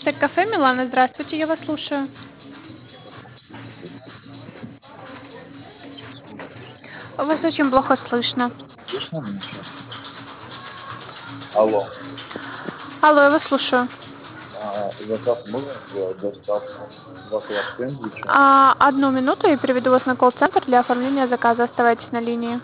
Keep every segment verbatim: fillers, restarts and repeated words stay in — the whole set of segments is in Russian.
Ацтек кафе, Милана, здравствуйте, я вас слушаю. Вас очень плохо слышно. Слышно меня сейчас? Алло. Алло, я вас слушаю. А, заказ можно сделать? Доставку. Два класса сэндвича. А, одну минуту и переведу вас на колл-центр для оформления заказа. Оставайтесь на линии.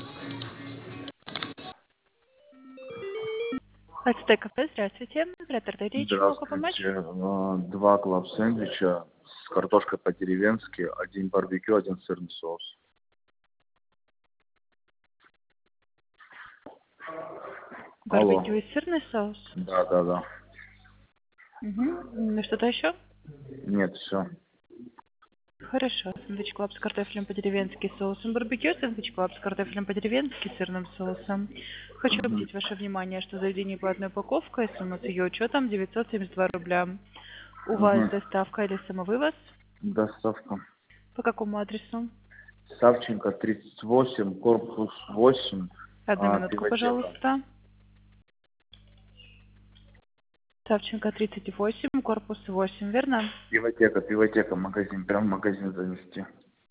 Ацтек кафе, здравствуйте. Оператор Дарья, чем могу помочь? Здравствуйте. А, Два класса сэндвича с картошкой по-деревенски, один барбекю, один сырный соус. Барбекю Алло. и сырный соус. Да, да, да. Угу. Что-то еще? Нет, все. Хорошо. Сэндвич клаб с картофелем по-деревенски с соусом барбекю, сэндвич клаб с картофелем по-деревенски с сырным соусом. Хочу обратить ваше внимание, что заведение платная упаковка и сумма с ее учетом девятьсот семьдесят два рубля. У вас Угу. доставка или самовывоз? Доставка. По какому адресу? Савченко, тридцать восемь, корпус восемь, Одну а, минутку, пивотека. пожалуйста. Савченко, тридцать восемь, корпус восемь, верно? Пивотека, пивотека, магазин. Прям в магазин занести.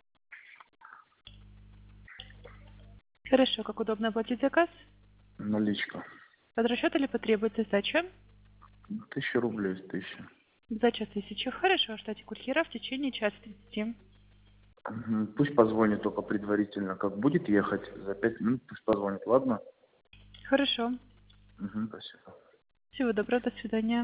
Хорошо, как удобно оплатить заказ? Наличка. Под расчет или потребуется сдача? Тысяча рублей, тысяча. Сдача тысяча. Хорошо, ждите курьера в течение часа тридцати. Мгм. Пусть позвонит только предварительно, как будет ехать за пять минут, пусть позвонит, ладно? Хорошо. Угу, спасибо. Всего доброго, до свидания.